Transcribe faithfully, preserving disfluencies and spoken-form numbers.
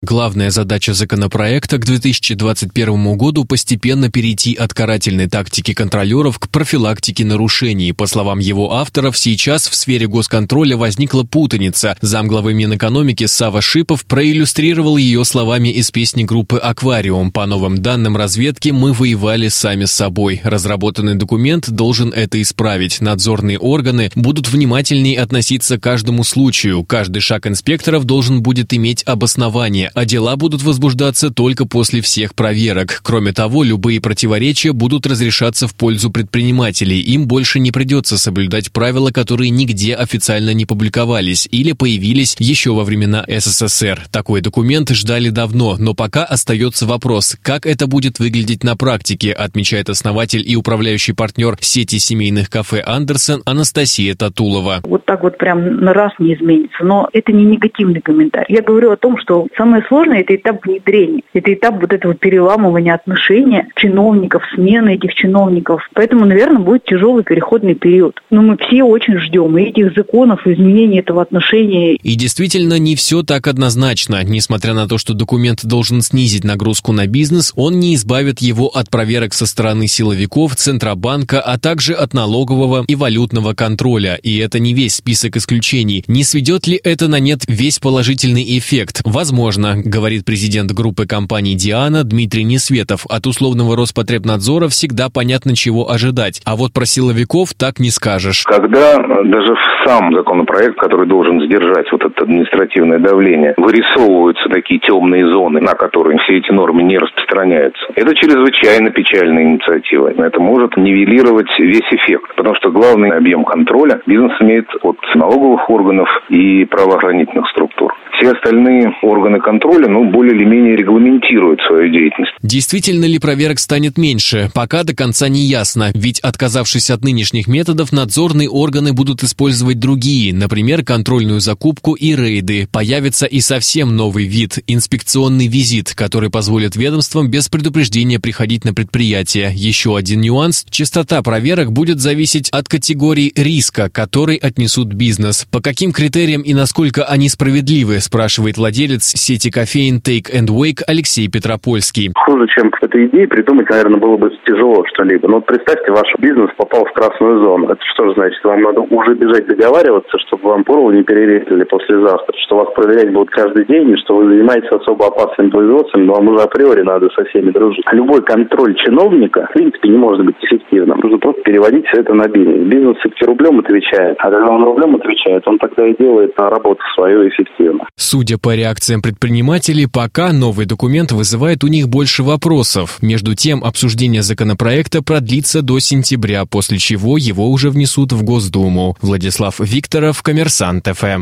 Главная задача законопроекта к две тысячи двадцать первому году постепенно перейти от карательной тактики контролеров к профилактике нарушений. По словам его авторов, сейчас в сфере госконтроля возникла путаница. Замглавы Минэкономики Сава Шипов проиллюстрировал ее словами из песни группы «Аквариум». По новым данным разведки, мы воевали сами с собой. Разработанный документ должен это исправить. Надзорные органы будут внимательнее относиться к каждому случаю. Каждый шаг инспекторов должен будет иметь обоснование, а дела будут возбуждаться только после всех проверок. Кроме того, любые противоречия будут разрешаться в пользу предпринимателей. Им больше не придется соблюдать правила, которые нигде официально не публиковались или появились еще во времена эс эс эс эр. Такой документ ждали давно, но пока остается вопрос, как это будет выглядеть на практике, отмечает основатель и управляющий партнер сети семейных кафе «Андерсон» Анастасия Татулова. Вот так вот прям на раз не изменится, но это не негативный комментарий. Я говорю о том, что самое сложное – это этап внедрения, это этап вот этого переламывания отношения чиновников, смены этих чиновников. Поэтому, наверное, будет тяжелый переходный период. Но мы все очень ждем и этих законов, и изменения этого отношения. И действительно, не все так однозначно. Несмотря на то, что документ должен снизить нагрузку на бизнес, он не избавит его от проверок со стороны силовиков, Центробанка, а также от налогового и валютного контроля. И это не весь список исключений. Не сведет ли это на нет весь положительный эффект? Возможно, говорит президент группы компаний «Диана» Дмитрий Несветов. От условного Роспотребнадзора всегда понятно, чего ожидать. А вот про силовиков так не скажешь. Когда даже в сам законопроект, который должен сдержать вот это административное давление, вырисовываются такие темные зоны, на которые все эти нормы не распространяются, это чрезвычайно печальная инициатива. Это может нивелировать весь эффект, потому что главный объем контроля бизнес имеет от налоговых органов и правоохранительных структур. Все остальные органы контроля, ну, более или менее регламентируют свою деятельность. Действительно ли проверок станет меньше? Пока до конца не ясно, ведь, отказавшись от нынешних методов, надзорные органы будут использовать другие, например, контрольную закупку и рейды. Появится и совсем новый вид – инспекционный визит, который позволит ведомствам без предупреждения приходить на предприятие. Еще один нюанс – частота проверок будет зависеть от категории риска, который отнесут бизнес. По каким критериям и насколько они справедливы, спрашивает владелец сети кофеин Take and Wake Алексей Петропольский. Хуже, чем эту идею придумать, наверное, было бы тяжело что-либо. Но вот представьте, ваш бизнес попал в красную зону. Это что же значит? Вам надо уже бежать договариваться, чтобы вам горло не перерезали послезавтра, что вас проверять будут каждый день, и что вы занимаетесь особо опасным производством, но вам уже априори надо со всеми дружить. Любой контроль чиновника, в принципе, не может быть эффективным. Нужно просто переводить все это на бизнес. Бизнес все-таки рублем отвечает. А когда он рублем отвечает, он тогда и делает на работу свою эффективно. Судя по реакциям предпринимателей, пока новый документ вызывает у них больше вопросов. Между тем, обсуждение законопроекта продлится до сентября, после чего его уже внесут в Госдуму. Владислав Викторов, Коммерсант эф эм.